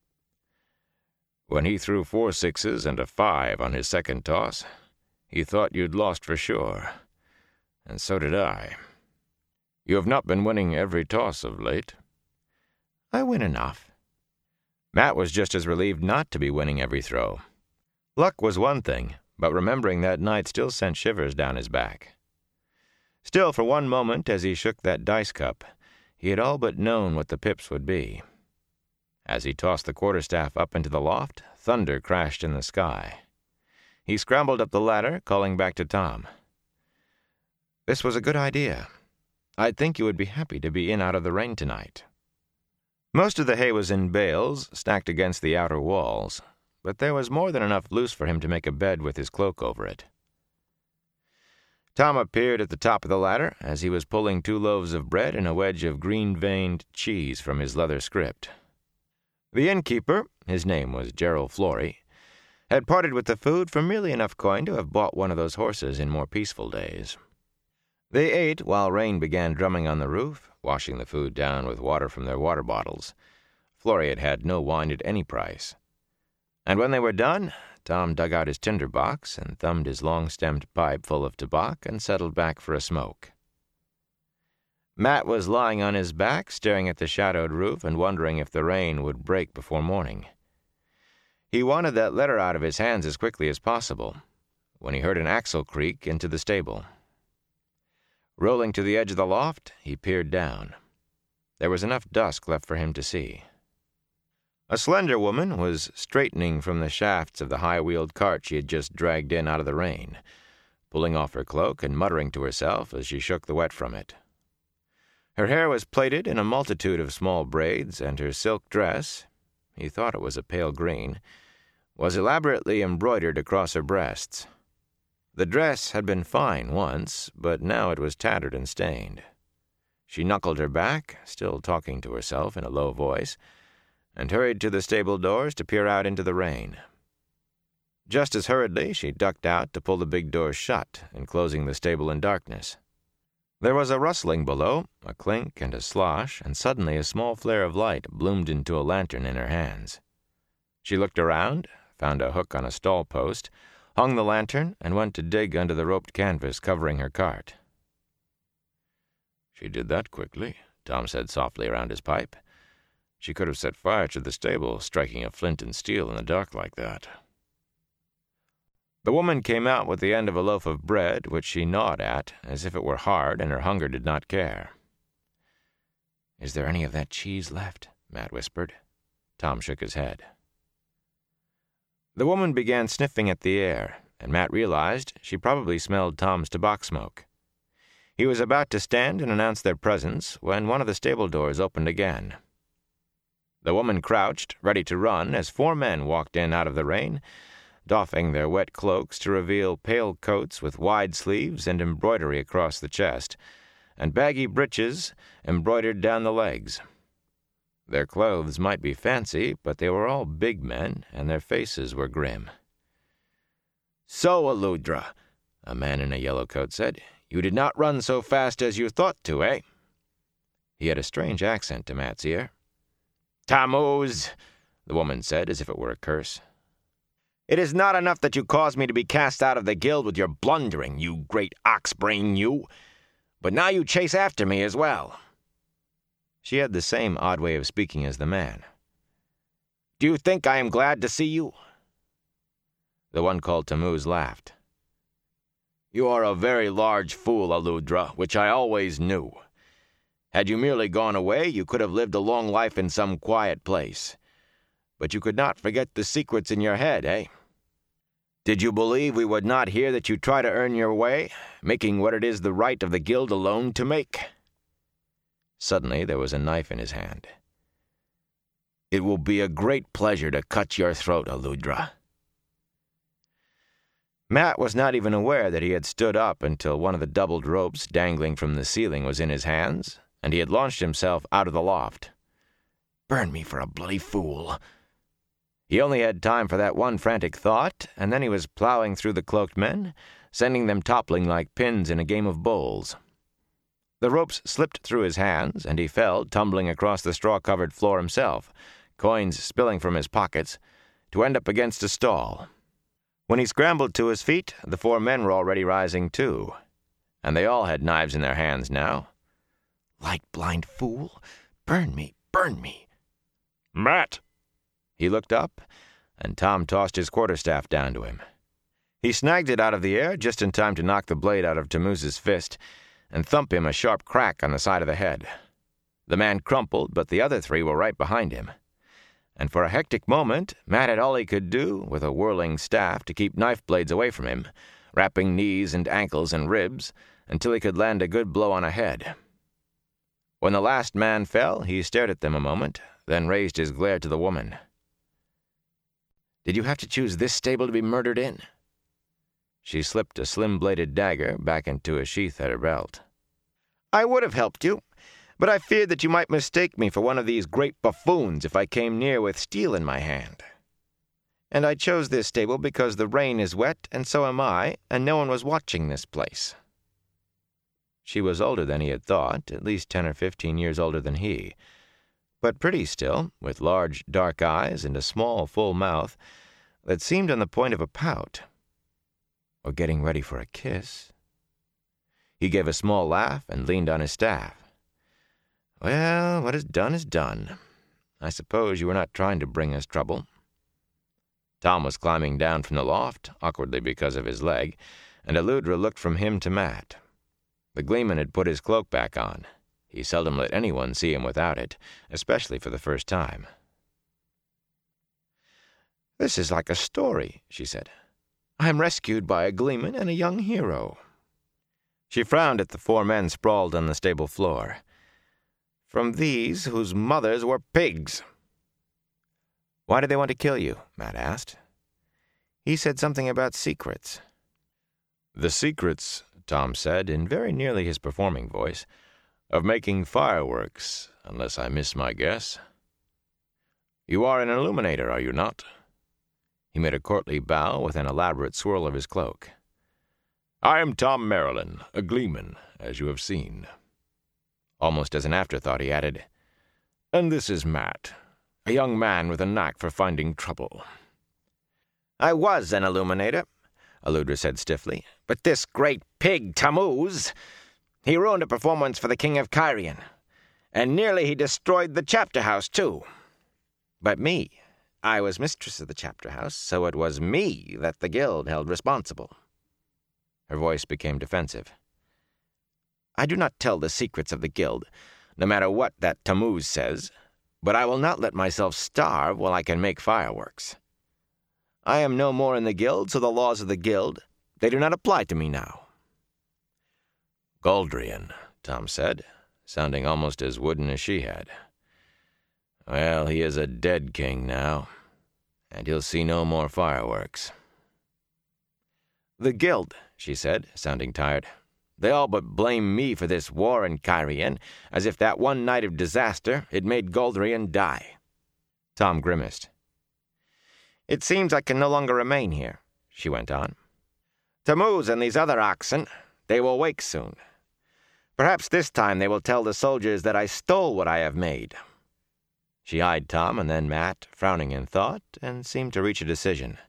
Speaker 2: When he threw 4 6s and a 5 on his second toss, he thought you'd lost for sure, and so did I. You have not been winning every toss of late. I win enough. Matt was just as relieved not to be winning every throw. Luck was one thing, but remembering that night still sent shivers down his back. Still, for one moment, as he shook that dice cup, he had all but known what the pips would be. As he tossed the quarterstaff up into the loft, thunder crashed in the sky. He scrambled up the ladder, calling back to Tom. This was a good idea. I'd think you would be happy to be in out of the rain tonight. Most of the hay was in bales, stacked against the outer walls, but there was more than enough loose for him to make a bed with his cloak over it. Tom appeared at the top of the ladder as he was pulling 2 loaves of bread and a wedge of green-veined cheese from his leather script. The innkeeper, his name was Gerald Florey, had parted with the food for merely enough coin to have bought one of those horses in more peaceful days. They ate while rain began drumming on the roof, washing the food down with water from their water bottles. Florey had had no wine at any price. And when they were done, Tom dug out his tinder box and thumbed his long-stemmed pipe full of tobacco and settled back for a smoke. Matt was lying on his back, staring at the shadowed roof and wondering if the rain would break before morning. He wanted that letter out of his hands as quickly as possible, when he heard an axle creak into the stable. Rolling to the edge of the loft, he peered down. There was enough dusk left for him to see. A slender woman was straightening from the shafts of the high-wheeled cart she had just dragged in out of the rain, pulling off her cloak and muttering to herself as she shook the wet from it. Her hair was plaited in a multitude of small braids, and her silk dress, he thought it was a pale green, was elaborately embroidered across her breasts. The dress had been fine once, but now it was tattered and stained. She knuckled her back, still talking to herself in a low voice, and hurried to the stable doors to peer out into the rain. Just as hurriedly, she ducked out to pull the big doors shut, enclosing the stable in darkness. There was a rustling below, a clink and a slosh, and suddenly a small flare of light bloomed into a lantern in her hands. She looked around, found a hook on a stall post, hung the lantern, and went to dig under the roped canvas covering her cart. She did that quickly, Tom said softly around his pipe. She could have set fire to the stable, striking a flint and steel in the dark like that. The woman came out with the end of a loaf of bread, which she gnawed at, as if it were hard and her hunger did not care. Is there any of that cheese left? Matt whispered. Tom shook his head. The woman began sniffing at the air, and Matt realized she probably smelled Tom's tobacco smoke. He was about to stand and announce their presence when one of the stable doors opened again. The woman crouched, ready to run, as 4 men walked in out of the rain, doffing their wet cloaks to reveal pale coats with wide sleeves and embroidery across the chest, and baggy breeches embroidered down the legs. Their clothes might be fancy, but they were all big men, and their faces were grim. "So, Aludra," a man in a yellow coat said, "you did not run so fast as you thought to, eh?" He had a strange accent to Matt's ear. "Tammuz," the woman said, as if it were a curse. "It is not enough that you caused me to be cast out of the guild with your blundering, you great ox-brain, you, but now you chase after me as well." She had the same odd way of speaking as the man. "Do you think I am glad to see you?" The one called Tammuz laughed. "You are a very large fool, Aludra, which I always knew. Had you merely gone away, you could have lived a long life in some quiet place. But you could not forget the secrets in your head, eh?" Did you believe we would not hear that you try to earn your way, making what it is the right of the guild alone to make?" Suddenly there was a knife in his hand. "It will be a great pleasure to cut your throat, Aludra." Matt was not even aware that he had stood up until one of the doubled ropes dangling from the ceiling was in his hands, and he had launched himself out of the loft. Burn me for a bloody fool. He only had time for that one frantic thought, and then he was plowing through the cloaked men, sending them toppling like pins in a game of bowls. The ropes slipped through his hands, and he fell, tumbling across the straw-covered floor himself, coins spilling from his pockets, to end up against a stall. When he scrambled to his feet, the 4 men were already rising too, and they all had knives in their hands now. "Light, blind fool! Burn me! Burn me!" "Matt!" He looked up, and Tom tossed his quarterstaff down to him. He snagged it out of the air just in time to knock the blade out of Tammuz's fist and thump him a sharp crack on the side of the head. The man crumpled, but the other 3 were right behind him. And for a hectic moment, Matt had all he could do, with a whirling staff, to keep knife blades away from him, wrapping knees and ankles and ribs, until he could land a good blow on a head. When the last man fell, he stared at them a moment, then raised his glare to the woman. "Did you have to choose this stable to be murdered in?" She slipped a slim-bladed dagger back into a sheath at her belt. "I would have helped you, but I feared that you might mistake me for one of these great buffoons if I came near with steel in my hand. And I chose this stable because the rain is wet, and so am I, and no one was watching this place." She was older than he had thought, at least 10 or 15 years older than he, but pretty still, with large, dark eyes and a small, full mouth that seemed on the point of a pout, or getting ready for a kiss. He gave a small laugh and leaned on his staff. "Well, what is done. I suppose you were not trying to bring us trouble." Tom was climbing down from the loft, awkwardly because of his leg, and Aludra looked from him to Matt. The gleeman had put his cloak back on. He seldom let anyone see him without it, especially for the first time. "This is like a story," she said. "I am rescued by a gleeman and a young hero." She frowned at the 4 men sprawled on the stable floor. "From these whose mothers were pigs." "Why did they want to kill you?" Matt asked. "He said something about secrets." "The secrets," Tom said, in very nearly his performing voice, "of making fireworks, unless I miss my guess. You are an illuminator, are you not?" He made a courtly bow with an elaborate swirl of his cloak. "I am Tom Marilyn, a gleeman, as you have seen." Almost as an afterthought, he added, "And this is Matt, a young man with a knack for finding trouble." "I was an illuminator," Aludra said stiffly, "but this great pig Tammuz, he ruined a performance for the king of Cairhien, and nearly he destroyed the chapter house, too. But me, I was mistress of the chapter house, so it was me that the guild held responsible." Her voice became defensive. "I do not tell the secrets of the guild, no matter what that Tammuz says, but I will not let myself starve while I can make fireworks. I am no more in the guild, so the laws of the guild, they do not apply to me now." "Goldrian," Tom said, sounding almost as wooden as she had. "Well, he is a dead king now, and he'll see no more fireworks." "The guild," she said, sounding tired. "They all but blame me for this war in Cairhien, as if that one night of disaster had made Goldrian die." Tom grimaced. "It seems I can no longer remain here," she went on. "Tammuz and these other oxen, they will wake soon. Perhaps this time they will tell the soldiers that I stole what I have made." She eyed Tom and then Matt, frowning in thought, and seemed to reach a decision.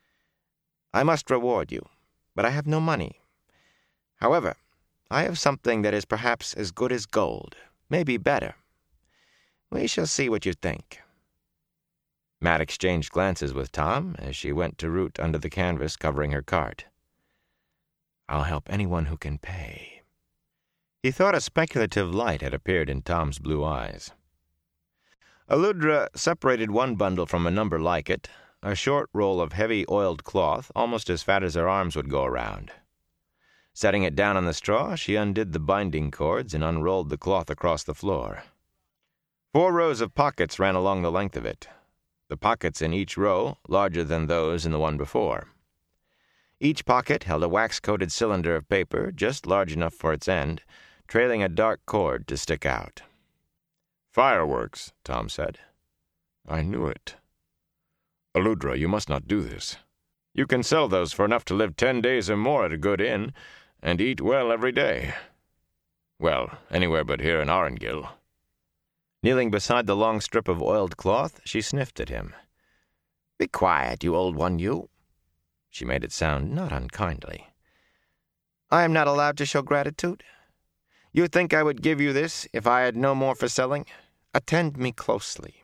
Speaker 2: "I must reward you, but I have no money. However, I have something that is perhaps as good as gold, maybe better. We shall see what you think." Matt exchanged glances with Tom as she went to root under the canvas covering her cart. "I'll help anyone who can pay." He thought a speculative light had appeared in Tom's blue eyes. Aludra separated one bundle from a number like it, a short roll of heavy oiled cloth, almost as fat as her arms would go around. Setting it down on the straw, she undid the binding cords and unrolled the cloth across the floor. 4 rows of pockets ran along the length of it, the pockets in each row larger than those in the one before. Each pocket held a wax-coated cylinder of paper just large enough for its end, trailing a dark cord to stick out.
Speaker 3: "Fireworks," Tom said. "I knew it. Aludra, you must not do this. You can sell those for enough to live 10 days or more at a good inn, and eat well every day. Well, anywhere but here in Arengil."
Speaker 2: Kneeling beside the long strip of oiled cloth, she sniffed at him. "Be quiet, you old one, you." She made it sound not unkindly. "I am not allowed to show gratitude? You think I would give you this if I had no more for selling? Attend me closely."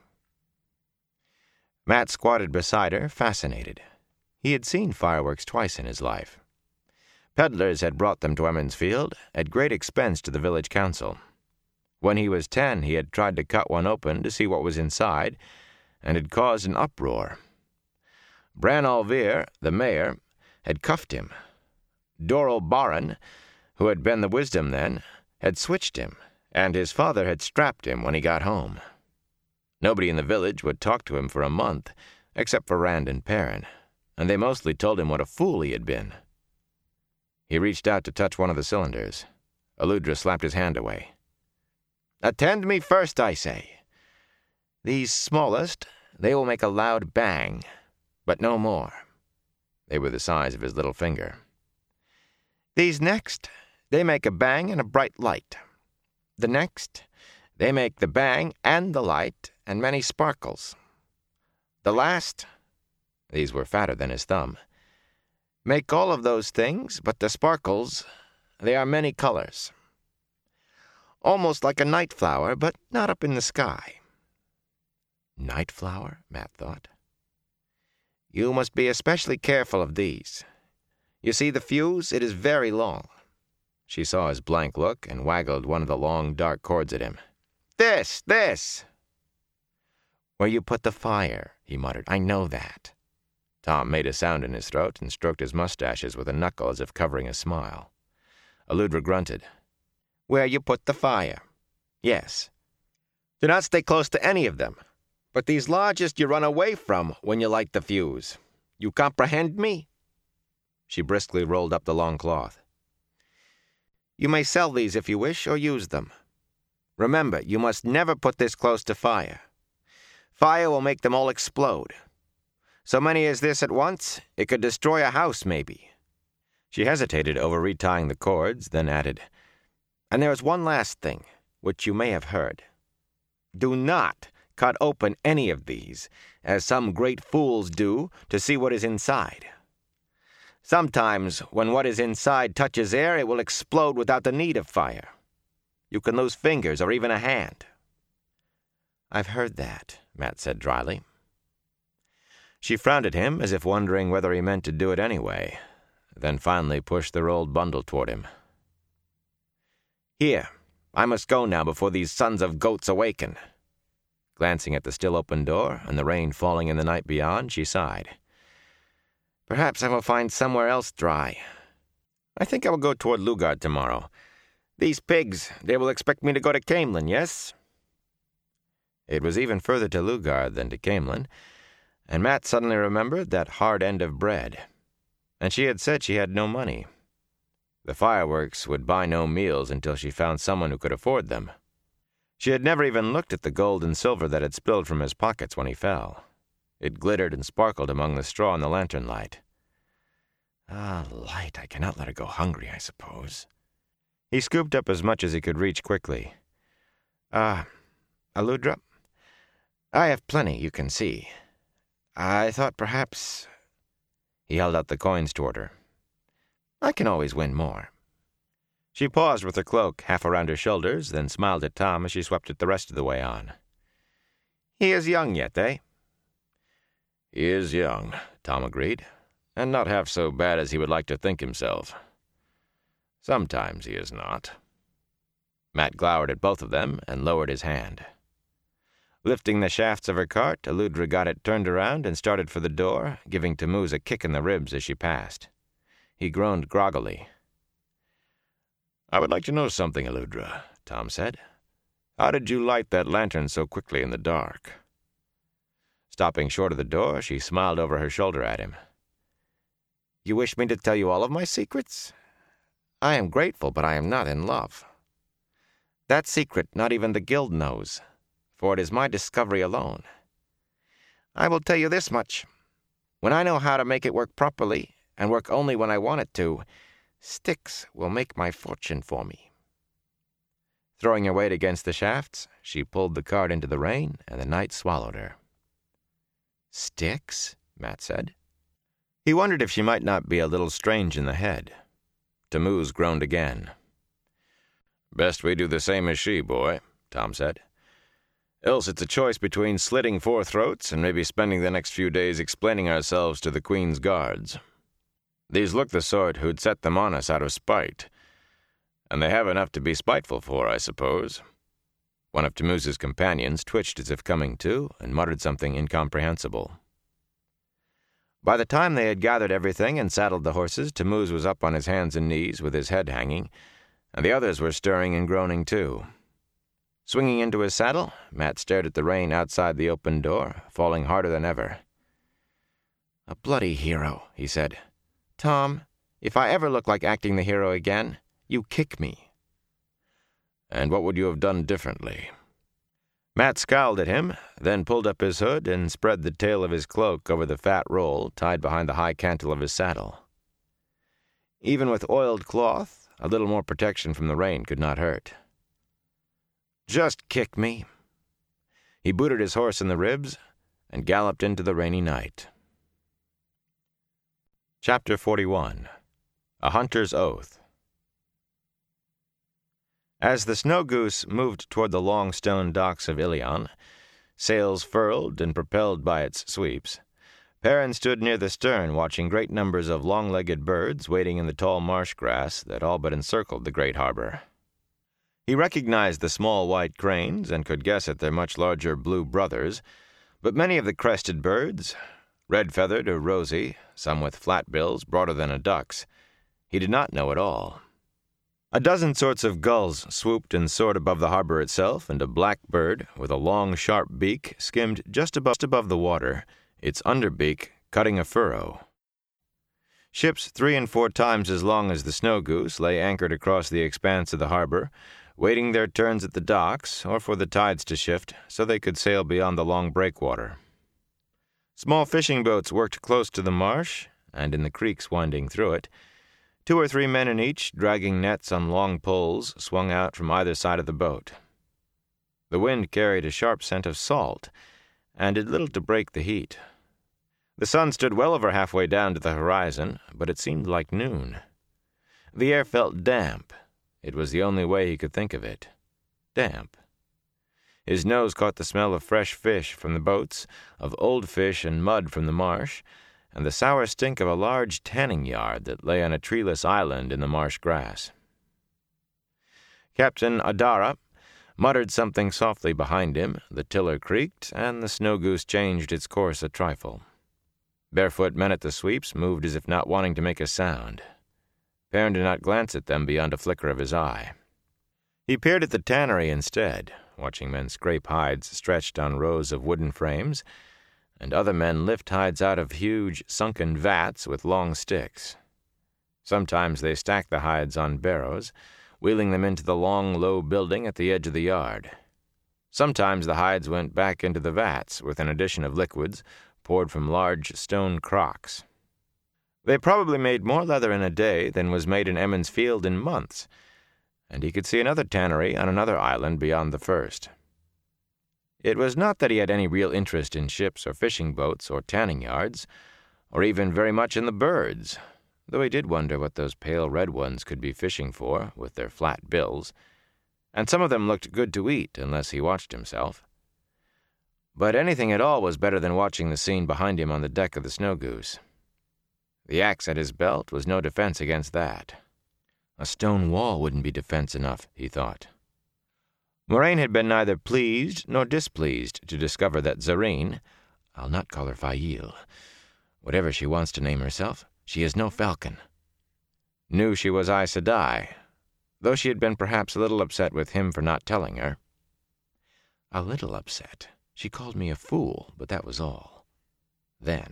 Speaker 2: Matt squatted beside her, fascinated. He had seen fireworks twice in his life. Peddlers had brought them to Emmonsfield, at great expense to the village council. When he was 10, he had tried to cut one open to see what was inside, and had caused an uproar. Bran Alvear, the mayor, had cuffed him. Dorrel Barron, who had been the wisdom then, had switched him, and his father had strapped him when he got home. Nobody in the village would talk to him for a month, except for Rand and Perrin, and they mostly told him what a fool he had been. He reached out to touch one of the cylinders. Aludra slapped his hand away. "Attend me first, I say. These smallest, they will make a loud bang, but no more." They were the size of his little finger. "These next, they make a bang and a bright light. The next, they make the bang and the light and many sparkles. The last," these were fatter than his thumb, "make all of those things, but the sparkles, they are many colors. Almost like a night flower, but not up in the sky." Night flower, Matt thought. "You must be especially careful of these. You see the fuse? It is very long." She saw his blank look and waggled one of the long, dark cords at him. This! "Where you put the fire," he muttered. "I know that." Tom made a sound in his throat and stroked his mustaches with a knuckle as if covering a smile. Aludra grunted. "Where you put the fire. Yes. Do not stay close to any of them, but these largest you run away from when you light the fuse. You comprehend me?" She briskly rolled up the long cloth. "You may sell these if you wish, or use them. Remember, you must never put this close to fire. Fire will make them all explode. So many as this at once, it could destroy a house, maybe." She hesitated over retying the cords, then added, "And there is one last thing, which you may have heard. Do not cut open any of these, as some great fools do, to see what is inside. Sometimes, when what is inside touches air, it will explode without the need of fire. You can lose fingers or even a hand." "I've heard that," Matt said dryly. She frowned at him as if wondering whether he meant to do it anyway, then finally pushed the rolled bundle toward him. "Here, I must go now before these sons of goats awaken." Glancing at the still open door and the rain falling in the night beyond, she sighed. "Perhaps I will find somewhere else dry. I think I will go toward Lugard tomorrow. These pigs, they will expect me to go to Camelin, yes?" It was even further to Lugard than to Camelin, and Matt suddenly remembered that hard end of bread. And she had said she had no money. The fireworks would buy no meals until she found someone who could afford them. She had never even looked at the gold and silver that had spilled from his pockets when he fell. It glittered and sparkled among the straw in the lantern light. Light, I cannot let her go hungry, I suppose. He scooped up as much as he could reach quickly. Aludra? I have plenty, you can see. I thought perhaps... He held out the coins toward her. I can always win more. She paused with her cloak half around her shoulders, then smiled at Tom as she swept it the rest of the way on. He is young yet, eh?
Speaker 3: "He is young," Tom agreed, "and not half so bad as he would like to think himself. Sometimes he is not."
Speaker 2: Matt glowered at both of them and lowered his hand. Lifting the shafts of her cart, Eludra got it turned around and started for the door, giving Tammuz a kick in the ribs as she passed. He groaned groggily. "I would like to know something, Eludra," Tom said. "How did you light that lantern so quickly in the dark?" Stopping short of the door, she smiled over her shoulder at him. "You wish me to tell you all of my secrets? I am grateful, but I am not in love. That secret not even the guild knows, for it is my discovery alone. I will tell you this much. When I know how to make it work properly, and work only when I want it to, Styx will make my fortune for me." Throwing her weight against the shafts, she pulled the cart into the rain, and the night swallowed her. "Styx?" Matt said. He wondered if she might not be a little strange in the head. Tammuz groaned again. "Best we do the same as she, boy," Tom said. "Else it's a choice between slitting 4 throats and maybe spending the next few days explaining ourselves to the Queen's guards. These look the sort who'd set them on us out of spite. And they have enough to be spiteful for, I suppose." One of Tammuz's companions twitched as if coming to, and muttered something incomprehensible. By the time they had gathered everything and saddled the horses, Tammuz was up on his hands and knees with his head hanging, and the others were stirring and groaning too. Swinging into his saddle, Matt stared at the rain outside the open door, falling harder than ever. "A bloody hero," he said. "Tom, if I ever look like acting the hero again, you kick me." "And what would you have done differently?" Matt scowled at him, then pulled up his hood and spread the tail of his cloak over the fat roll tied behind the high cantle of his saddle. Even with oiled cloth, a little more protection from the rain could not hurt. "Just kick me." He booted his horse in the ribs and galloped into the rainy night. Chapter 41. A Hunter's Oath. As the Snow Goose moved toward the long stone docks of Ilion, sails furled and propelled by its sweeps, Perrin stood near the stern watching great numbers of long-legged birds wading in the tall marsh grass that all but encircled the great harbor. He recognized the small white cranes and could guess at their much larger blue brothers, but many of the crested birds, red-feathered or rosy, some with flat bills broader than a duck's, he did not know at all. A dozen sorts of gulls swooped and soared above the harbor itself, and a black bird with a long, sharp beak skimmed just above the water, its underbeak cutting a furrow. Ships 3 and 4 times as long as the Snow Goose lay anchored across the expanse of the harbor, waiting their turns at the docks or for the tides to shift so they could sail beyond the long breakwater. Small fishing boats worked close to the marsh, and in the creeks winding through it, 2 or 3 men in each, dragging nets on long poles, swung out from either side of the boat. The wind carried a sharp scent of salt, and did little to break the heat. The sun stood well over halfway down to the horizon, but it seemed like noon. The air felt damp. It was the only way he could think of it. Damp. His nose caught the smell of fresh fish from the boats, of old fish and mud from the marsh, and the sour stink of a large tanning yard that lay on a treeless island in the marsh grass. Captain Adara muttered something softly behind him, the tiller creaked, and the Snow Goose changed its course a trifle. Barefoot men at the sweeps moved as if not wanting to make a sound. Perrin did not glance at them beyond a flicker of his eye. He peered at the tannery instead, watching men scrape hides stretched on rows of wooden frames, and other men lift hides out of huge, sunken vats with long sticks. Sometimes they stacked the hides on barrows, wheeling them into the long, low building at the edge of the yard. Sometimes the hides went back into the vats with an addition of liquids poured from large stone crocks. They probably made more leather in a day than was made in Emond's Field in months, and he could see another tannery on another island beyond the first. It was not that he had any real interest in ships or fishing boats or tanning yards, or even very much in the birds, though he did wonder what those pale red ones could be fishing for with their flat bills, and some of them looked good to eat unless he watched himself. But anything at all was better than watching the scene behind him on the deck of the Snow Goose. The axe at his belt was no defense against that. A stone wall wouldn't be defense enough, he thought. Moraine had been neither pleased nor displeased to discover that Zarine, I'll not call her Fail, whatever she wants to name herself, she is no falcon, knew she was Aes Sedai, though she had been perhaps a little upset with him for not telling her. A little upset. She called me a fool, but that was all. Then.